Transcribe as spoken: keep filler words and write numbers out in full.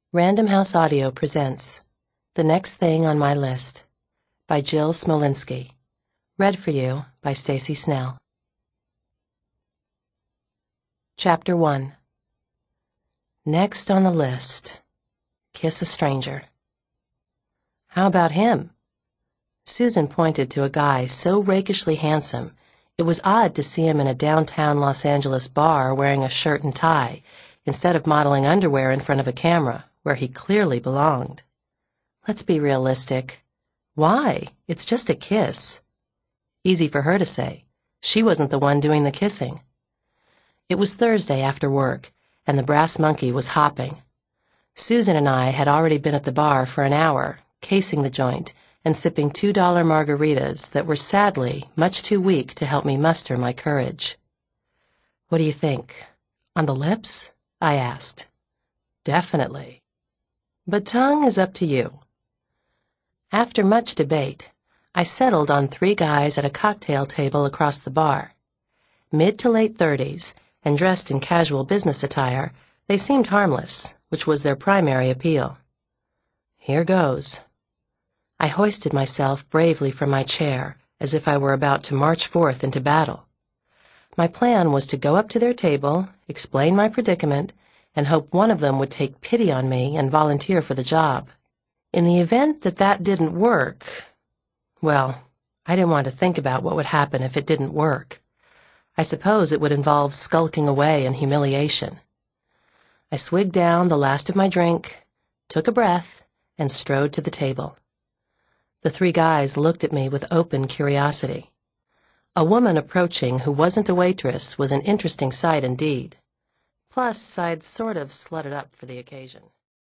Random House Audio presents The Next Thing on My List by Jill Smolinski. Read for you by Stacy Snell. Chapter one. Next on the list, kiss a stranger. How about him? Susan pointed to a guy so rakishly handsome, it was odd to see him in a downtown Los Angeles bar wearing a shirt and tie, instead of modeling underwear in front of a camera, where he clearly belonged. Let's be realistic. Why? It's just a kiss. Easy for her to say. She wasn't the one doing the kissing. It was Thursday after work, and the Brass Monkey was hopping. Susan and I had already been at the bar for an hour, casing the joint and sipping two-dollar margaritas that were sadly much too weak to help me muster my courage. "What do you think? On the lips?" I asked. "Definitely. But tongue is up to you." After much debate, I settled on three guys at a cocktail table across the bar. Mid to late thirties, and dressed in casual business attire, they seemed harmless, which was their primary appeal. Here goes. I hoisted myself bravely from my chair, as if I were about to march forth into battle. My plan was to go up to their table, explain my predicament, and hope one of them would take pity on me and volunteer for the job. In the event that that didn't work, well, I didn't want to think about what would happen if it didn't work. I suppose it would involve skulking away in humiliation. I swigged down the last of my drink, took a breath, and strode to the table. The three guys looked at me with open curiosity. A woman approaching who wasn't a waitress was an interesting sight indeed. Plus, I'd sort of slutted up for the occasion.